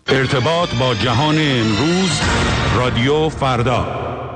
ارتباط با جهان امروز، رادیو فردا.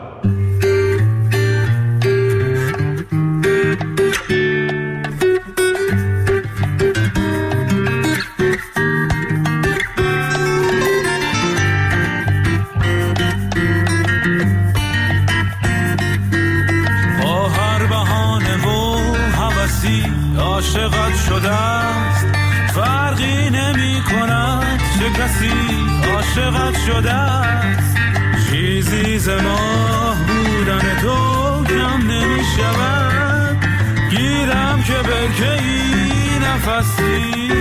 با هر بهانه و هوسی عاشقت شده است، فرقی نمی کند چه کسی عاشقت شده است. چیزی ز ماه بودن تو کم نمی شود، گیرم که برکه‌ای نفسی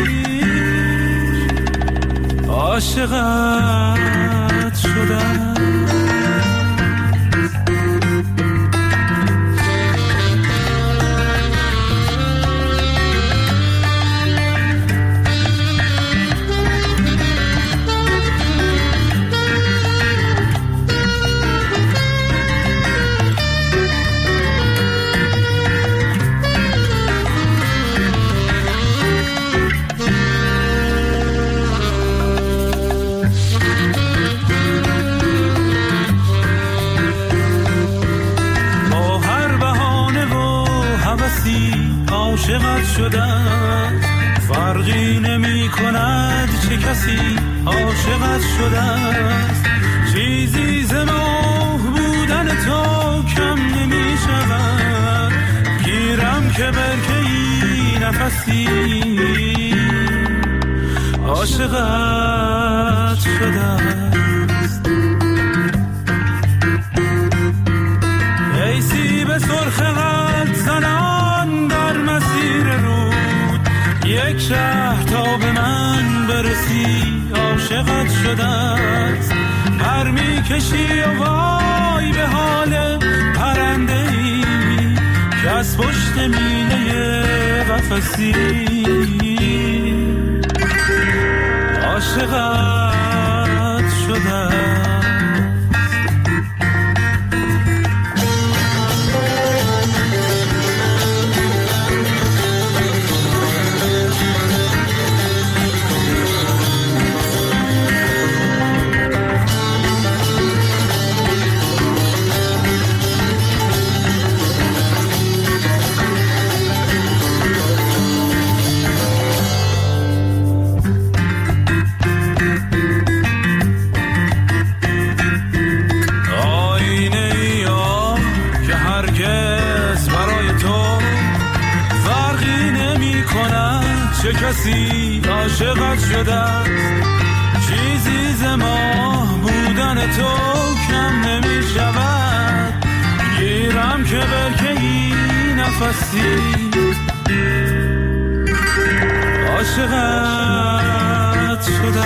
عاشقت شده است. عاشقت شده فرقی نمی کند چه کسی عاشقت شده است. چیزی ز ماه بودن تو کم نمی شود، گیرم که برکه‌ای نفسی عاشقت شده است. ای سیب سرخ قد زنان در مسیر رود، یک شهر تا به من برسی عاشقت شده است. پر می کشی و وای به حال پرنده ای که از پشت میله قفسی عاشقت شده است. چه کسی عاشقت شده است. چیزی ز ماه بودن تو کم نمی شود، گیرم که برکه‌ای نفسی عاشقت شده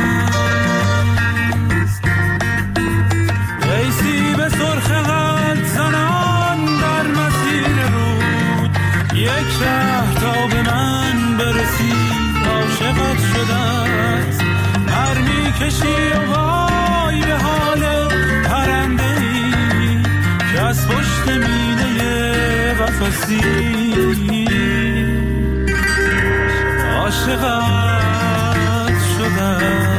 است. ای سیب سرخ قد زنان در مسیر رود، یک شهر تا به من برسی عاشقت شده است. پر می کشی و وای به حال پرنده ای که از پشت میله قفسی عاشقت شده است.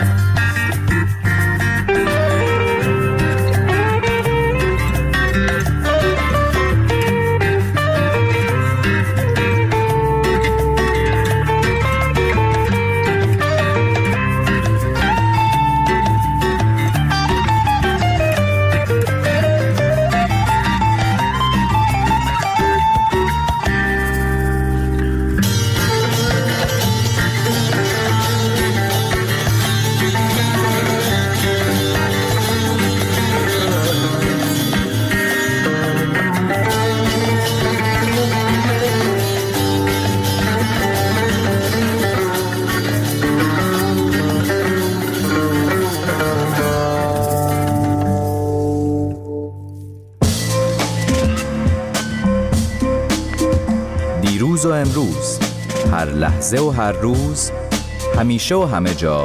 دیروز و امروز، هر لحظه و هر روز، همیشه و همه جا،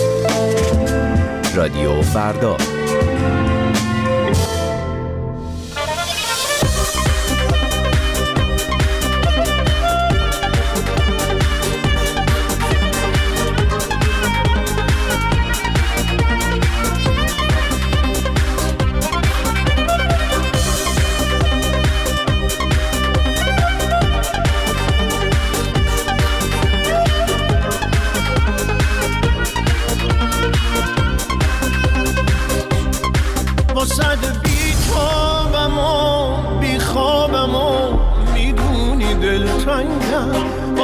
رادیو فردا.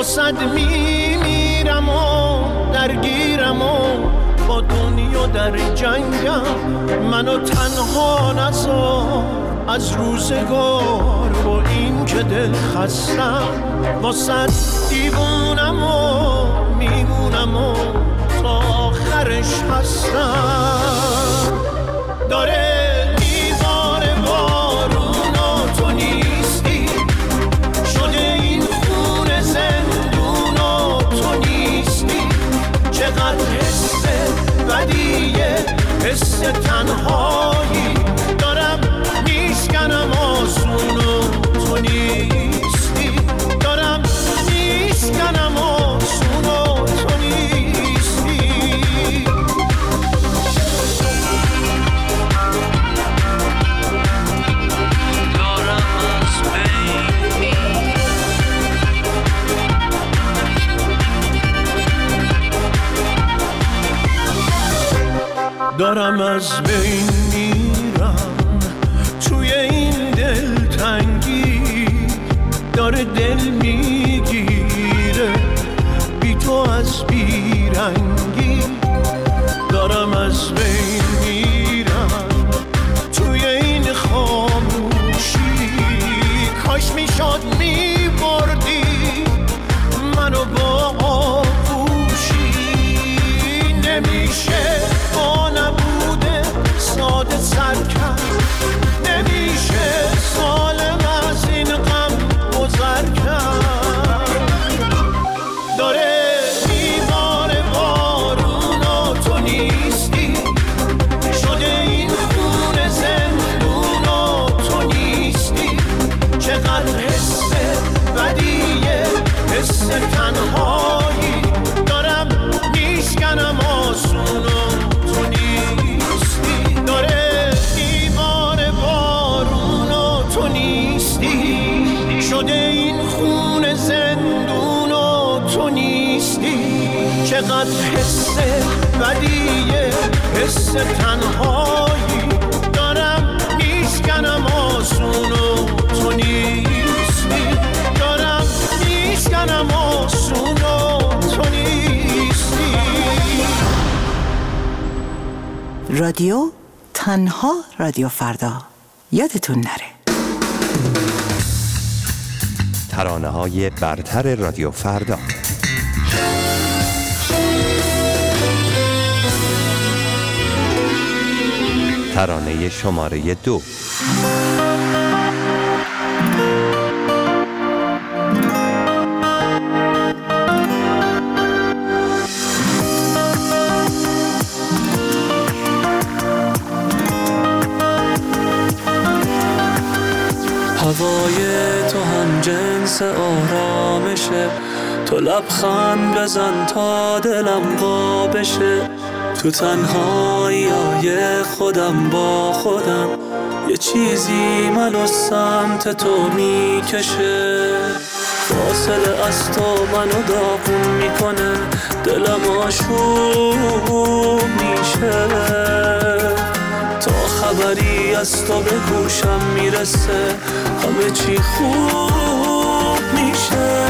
واسد میمیرم و درگیرم و با دنیا در جنگم، منو تنها نذار از روزگار با این که دل خستم، واسد دیوونم و میمونم و تا آخرش هستم. داره میباره بارون و تو نیستی، شده این خون زندون و تو نیستی، چقدر حس بدیه، حس تنهایی دارم میشکنم آسون و تو نیستی، دارم میشکنم آسون و تو نیستی. دارم از بین میرم توی این دلتنگی، داره دل میگیره بی تو از بیرنگی، دارم از بین میرم توی این خاموشی، کاش میشد میبردی منو با آغوشی، نمیشه با نبوده ساده سر کرد، نمیشه سالم از این غم گذر کرد. داره میباره بارون و تو نیستی، شده این خون زندون و تو نیستی، چقدر حس بدیه، حس تنهایی دارم میشکنم آسون و تو نیستی، داره دیوار بارون و تو نیستی، شده این خون زندون و تو نیستی، چقدر حس بدیه، حس تنهایی دارم میشکنم آسون و تو نیستی، دارم میشکنم آسون و تو نیستی. رادیو تنها رادیو فردا، یادتون نره. ترانه‌های برتر رادیو فردا. ترانه شماره 2. هوای تو هم جنس آرامشه، تو لبخند بزن تا دلم وا بشه، تو تنهایی های خودم با خودم، یه چیزی منو سمت تو میکشه، فاصله از تو منو داغون میکنه، دلم آشوب میشه، تا خبری از تو به گوشم میرسه، همه چی خوب میشه.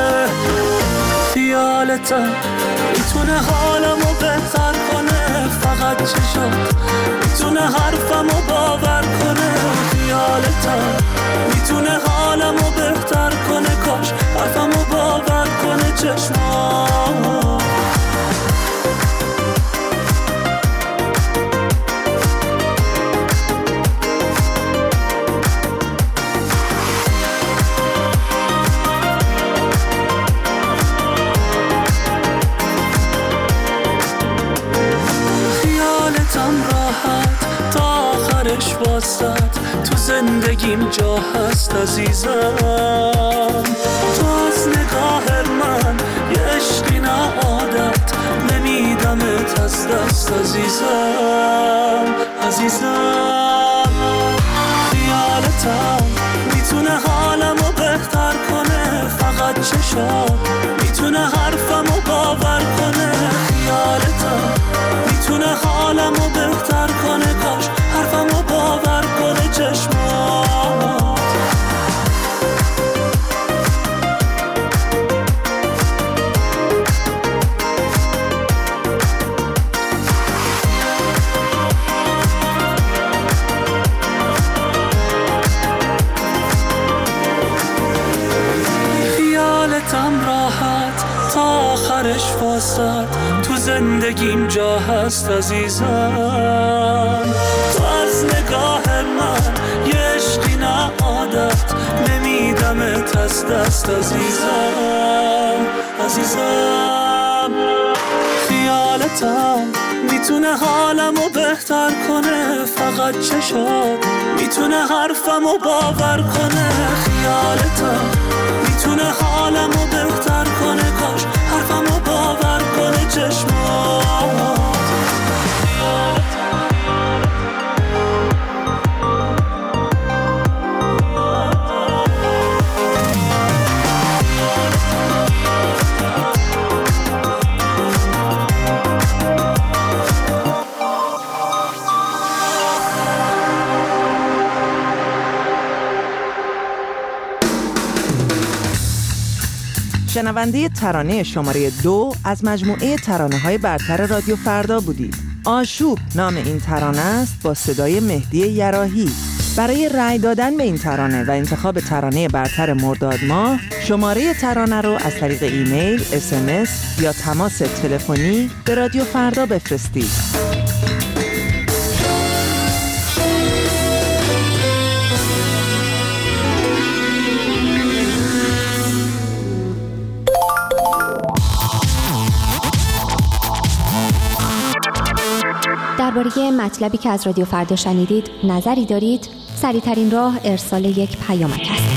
خیالتم میتونه حالمو بهتر کنه، فقط چشات میتونه حرفمو باور کنه، خیالتم میتونه حالمو بهتر کنه، کاش حرفمو باور کنه چشمات. واسط تو زندگیم جا هست عزیزم، تو از نگاه من یه عشقی نه عادت، نمیدمت از دست عزیزم، عزیزم. خیالتم میتونه حالمو بهتر کنه، فقط چشات میتونه حرفمو باور کنه، خیالتم میتونه حالمو بهتر کنه، کاش حرفمو باور کنه چشمات. تو زندگیم جا هست عزیزم. تو از نگاه من یه عشقی نه عادت، نمیدمت از دست عزیزم. عزیزم خیالتم میتونه حالمو بهتر کنه، فقط چشات میتونه حرفمو باور کنه. خیالتم میتونه حالمو بهتر کنه، کاش حرفمو باور کنه چشمات. شنونده ترانه شماره 2 از مجموعه ترانه‌های برتر رادیو فردا بودید. آشوب نام این ترانه است با صدای مهدی یراحی. برای رأی دادن به این ترانه و انتخاب ترانه برتر مرداد ماه، شماره ترانه رو از طریق ایمیل، SMS یا تماس تلفنی به رادیو فردا بفرستید. درباره مطلبی که از رادیو فردا شنیدید نظری دارید؟ سریع‌ترین راه ارسال یک پیامک است.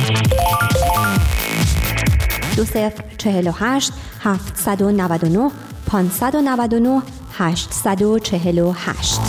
2048 799 599 848.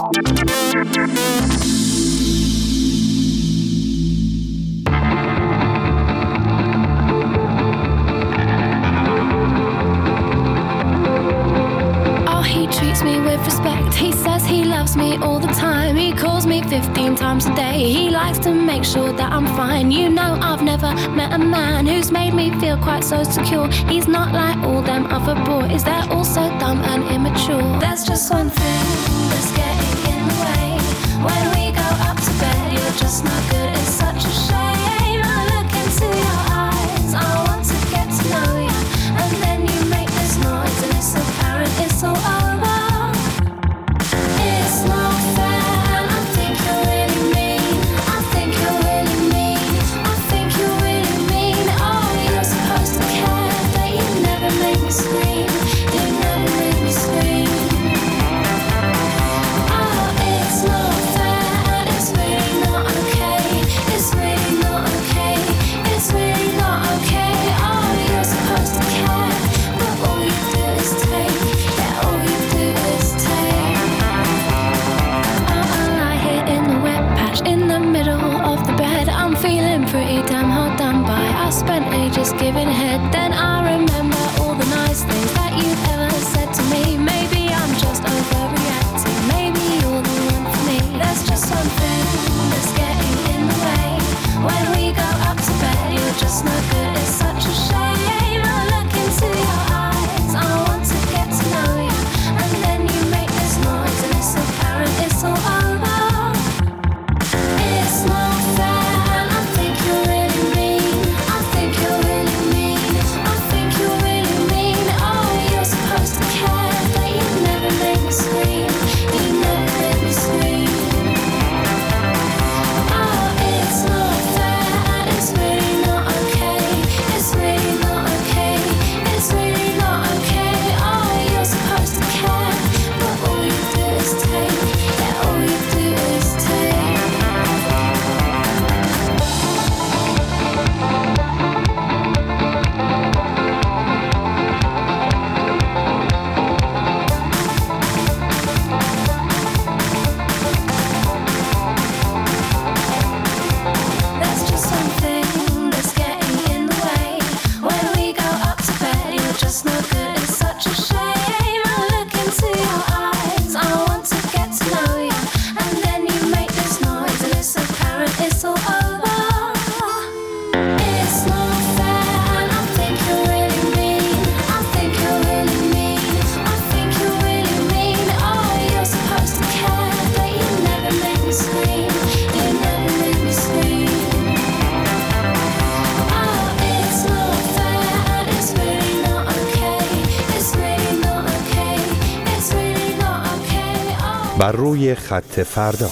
Me with respect, he says he loves me all the time. He calls me 15 times a day. He likes to make sure that I'm fine. You know, I've never met a man who's made me feel quite so secure. He's not like all them other boys, they're all so dumb and immature. There's just one thing that's getting in the way. When we go up to bed, you're just not good. It's such a shame. I look into your eyes, I want to get to know you, and then you make this noise and it's apparent it's all over. Spent ages giving head, then I remember all the nice things that you've ever said to me. Maybe I'm just overreacting, maybe you're the one for me. There's just one thing that's getting in the way. When we go up to bed, you're just not good. It's such a shame. I look into your eyes, I want to get to know you, and then you make this noise and it's apparent it's all over. It's not fair, and I think you're really mean. I think you're really mean. I think بر روی خط فردا.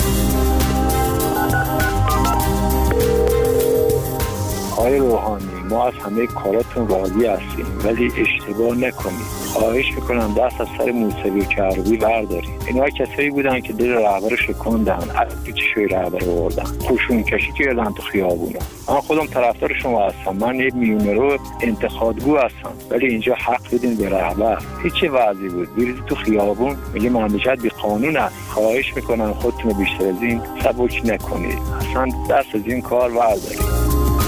آقای روحانی، ما از همه کاراتون راضی هستیم ولی اشتباه نکنید. خواهش میکنم دست از سر موسیقی چربی بردارید. اینا کسایی بودن که دل رهبر شکوندن، از چشوی رهبر آوردن، خوشون کشی کردن تو خیابونا. من خودم طرفدار شما هستم، من یک میلیونرو انتخابگو هستم، ولی اینجا حق بدین به رهبر. هیچ وضعی بود بیرید تو خیابون میگه مملکت بی قانون است. خواهش میکنم خودتون بیشتر از این سبک نکنید، اصلا دست از این کار بردارید.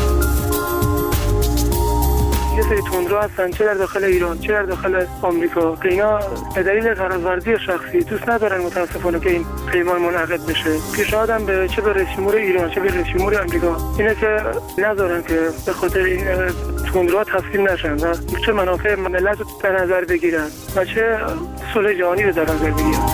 یه سری تندرو هستن چه در داخل ایران چه در داخل آمریکا که اینا به دلیل قراردادی شخصی دوست ندارن متاسفانه که این پیمان منعقد بشه. پیشنهادم به چه به رئیس جمهور ایران چه به رئیس جمهور آمریکا اینه که نذارن که به خاطر این تندروها تسلیم نشن و چه منافع ملت رو در نظر بگیرن و چه صلح جهانی رو در نظر بگیرن.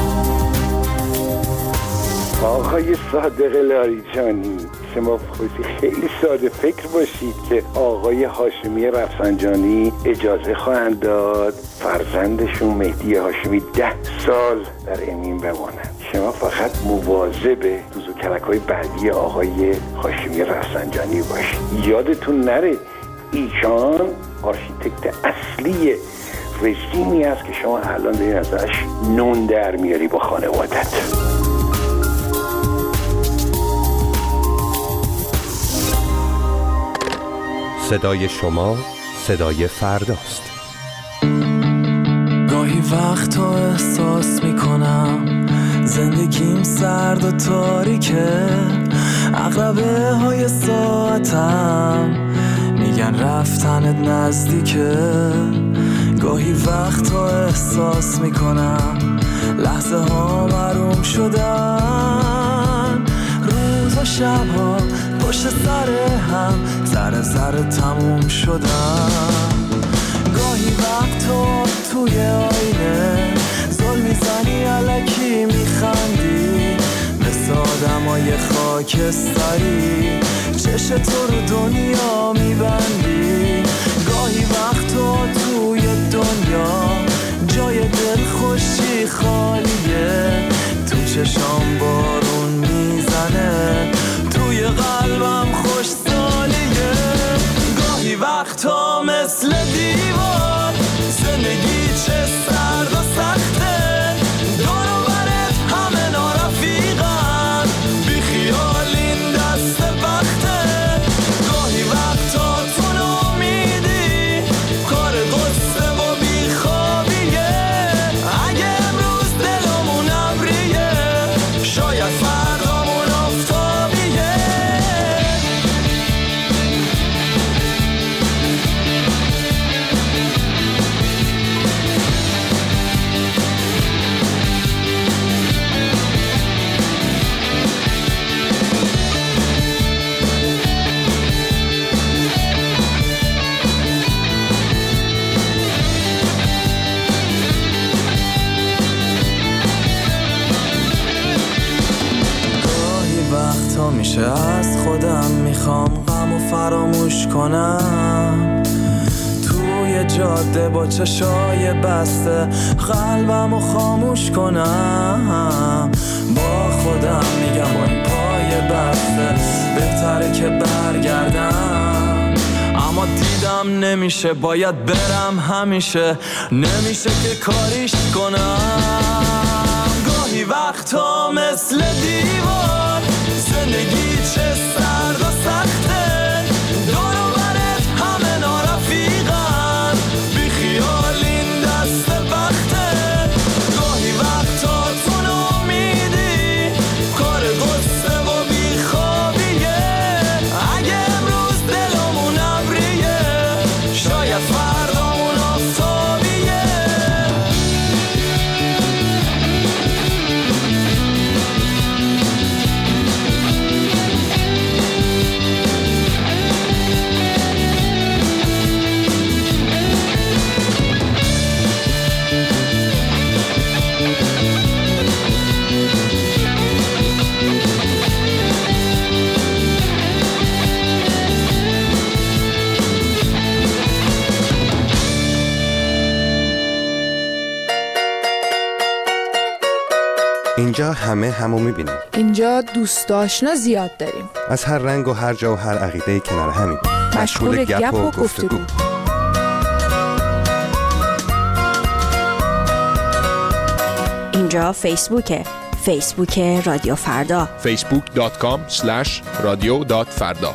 آقای صادق لاریجانی، شما خیلی ساده فکر باشید که آقای هاشمی رفسنجانی اجازه خواهند داد فرزندشون مهدی هاشمی 10 سال در امین بمانند. شما فقط مواظب دوزوکلک‌های بعدی آقای هاشمی رفسنجانی باشید. یادتون نره ایشان آرشیتکت اصلی رژیمی است که شما الان دارید ازش نون در میاری با خانوادت. صدای شما صدای فرداست. گاهی وقتا احساس میکنم زندگیم سرد و تاریکه، عقربه های ساعتم میگن رفتنت نزدیکه. گاهی وقتا احساس میکنم لحظه ها محروم شدن، روز و شب ها پشت سر هم ذره ذره تموم شدن. گاهی وقتا توی آینه زل میزنی الکی میخندی، مثل آدمای خاکستری چش تو رو دنیا میبندی. گاهی وقتا توی دنیا جای دل خوشی خالیه، تو چشام بارون میزنه، توی قلبم خوش سالیه. گاهی وقتا مثل دیوار زندگی چه سرد و سخته، دور و برت همه نارفیقن، بی خیال این دست وقته. گاهی وقتا تو نامیدی کار قصه و بی خوابیه، اگه امروز دلمون ابریه شاید فردامون آفتابیه. میشه از خودم میخوام غم و فراموش کنم، توی جاده با چشای بسته قلبم و خاموش کنم. با خودم میگم با این پای بسته بهتره که برگردم، اما دیدم نمیشه، باید برم همیشه، نمیشه که کاریش کنم. گاهی وقتا مثل دیوار زندگی چه سرد و سخته، دور و برت همه نارفیقن، بی خیال این دست وقته. گاهی وقتا تو نامیدی کار قصه و بی خوابیه، اگه امروز دلمون ابریه شاید فردامون آفتابیه. اینجا همه همو میبینیم. اینجا دوست آشنا زیاد داریم. از هر رنگ و هر جا و هر عقیده کنار همین. مشغول گپ و گفتگو. اینجا فیسبوکه. فیسبوک رادیو فردا. facebook.com/radio.farda.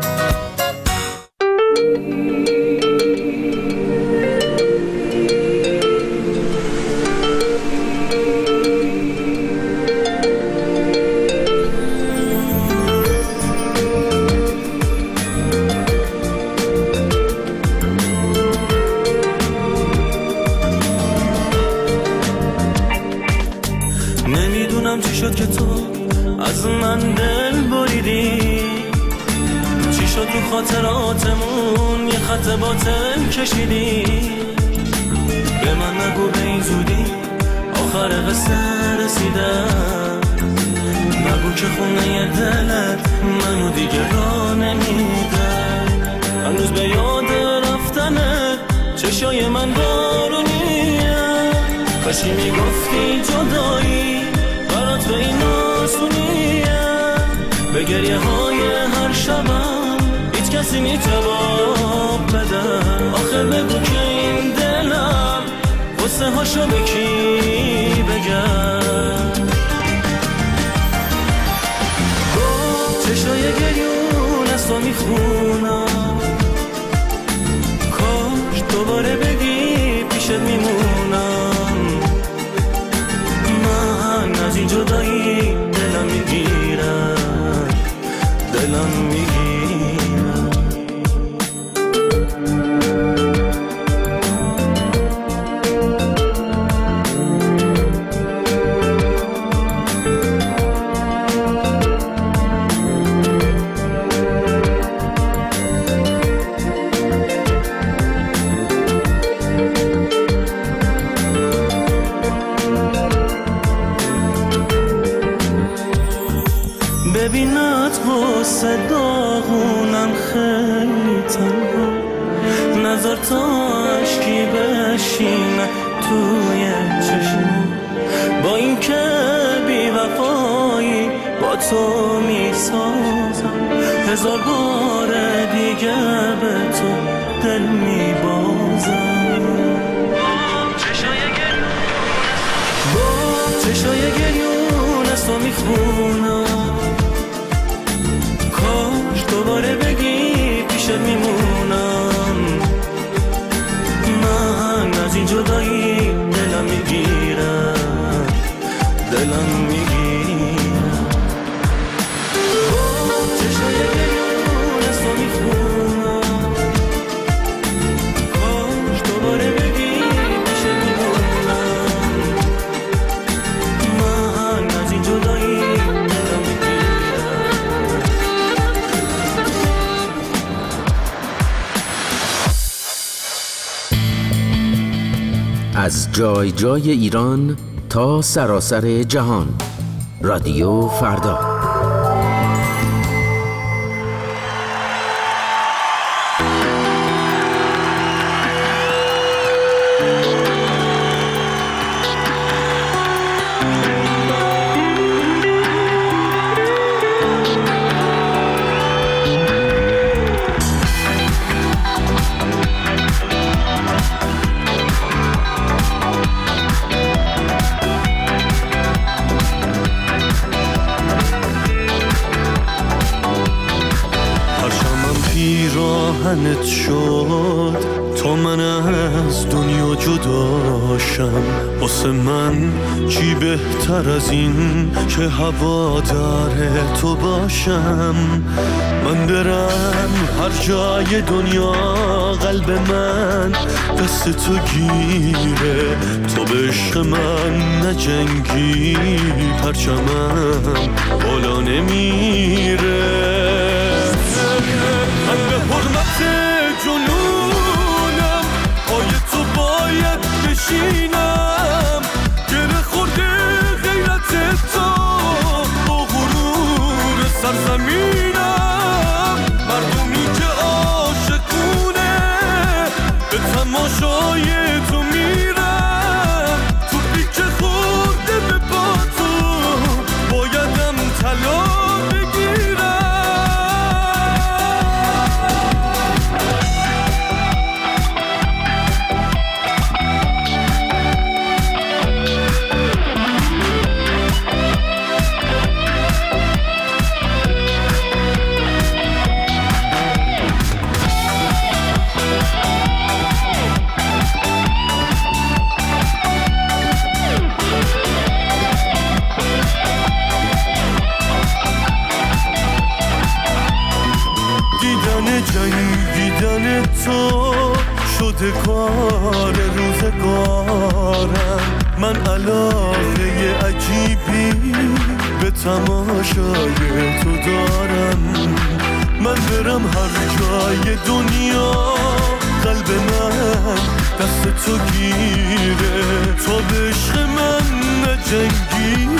نمیدونم چی شد که تو از من دل بریدی، چی شد تو خاطراتمون یه خط باطل کشیدی. به من نگو به این زودی آخر قصه رسیدم، نگو که خونه دلت منو دیگه راه نمیدم. هنوز به یاد رفتنت چشای من بارونیه، کاشی میگفتی جدایی برات به این آسونیه. به گریه های هر شبم هیچ کسی میتواب بده. آخه بگو که این دلم قصه هاشو به کی بگم. چشای گریون از تو میخونم، کاش دوباره بگی پیشت میمونم. من از این جدایی دلم میگیرم، دلم میگیرم. ببینت واسه داغونم خیلی تنها، نظر تا عشقی بشینه توی چشم. با این که بی وفایی با تو میسازم، هزار بار دیگه به تو دل میبازم. چشای گریون از تو میخونم، کاش دوباره بگی پیشت میمونم. من از این جدایی دلم میگیرم، دلم میگیرم. چشای گریون از تو میخونم، کاش دوباره بگی پیشت میمونم. من از این جدایی دلم میگیرم. از جای جای ایران تا سراسر جهان، رادیو فردا. پیراهنت شد تا من از دنیا جداشم. واسه من چی بهتر از این که هوادار تو باشم. من برم هر جای دنیا قلب من دست تو گیره. تو به عشق من نجنگی پرچمم بالا نمیره. من به حرمت جنونم پای تو باید بشینم. گره خورده غیرت تو با غرور سرزمینم. مردمی که عاشقونه به تماشای تو میرم. تو پیچ خورده به پا تو یادگار روزگارم. من علاقه عجیبی به تماشای تو دارم. من برم هر جای دنیا، قلب من دست تو گیره. تا به عشق من نجنگی